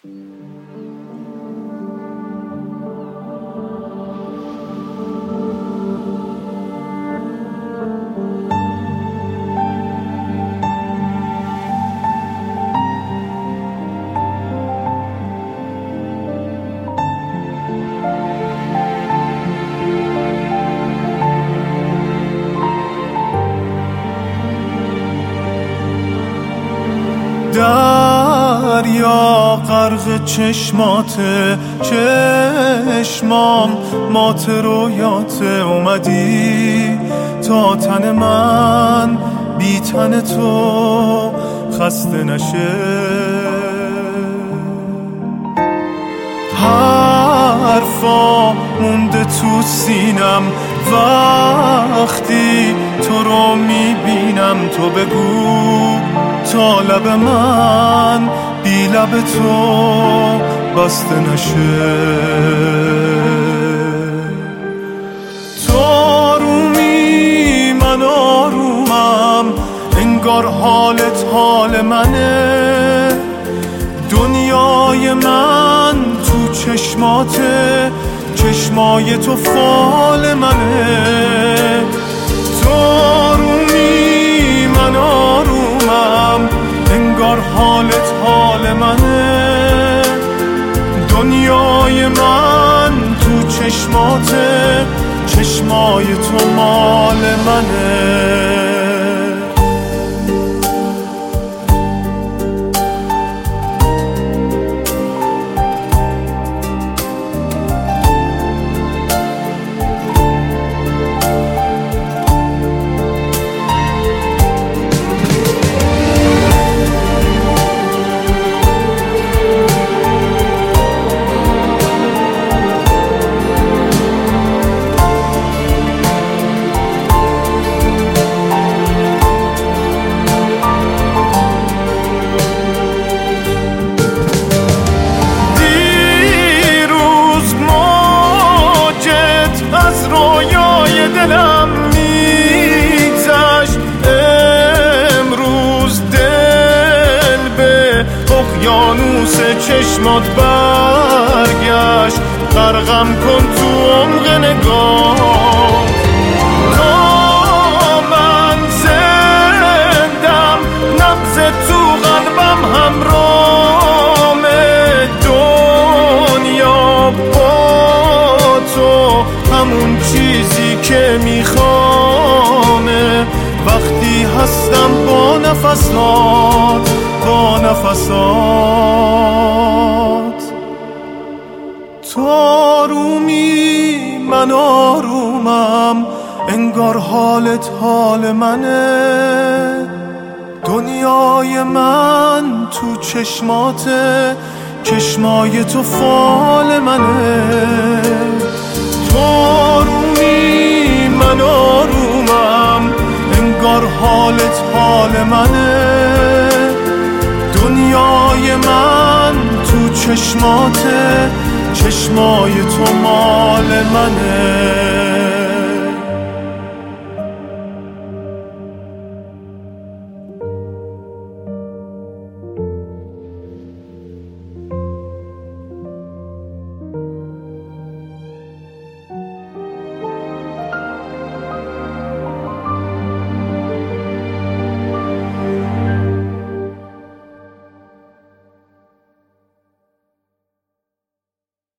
دریا غرق چشماته، چشمام مات رویاته. اومدی تا تن من بی تن تو خسته نشه. حرفا مونده تو سینم وقتی تو رو میبینم. تو بگو تا لب من بی لب تو بسته نشه. تو آرومی من آرومم، انگار حالت حال منه. دنیای من تو چشماته، چشمای تو فال منه. تو آرومی من آرومم، انگار حالت حال منه. دنیای من تو چشماته، چشمای تو مال منه. دلم میگذشت، امروز دل به اقیانوس چشمات برگشت. غرقم کن تو عمق نگاه تا من زندم، نبض تو قلبم همرامه. دنیا با تو همون چیزی که میخوامه. وقتی هستم با نفسات، با نفسات. تو آرومی من آرومم، انگار حالت حال منه. دنیای من تو چشماته، چشمای تو فال منه. تو آرومی من آرومم، انگار حالت حال منه. دنیای من تو چشماته، چشمای تو مال منه.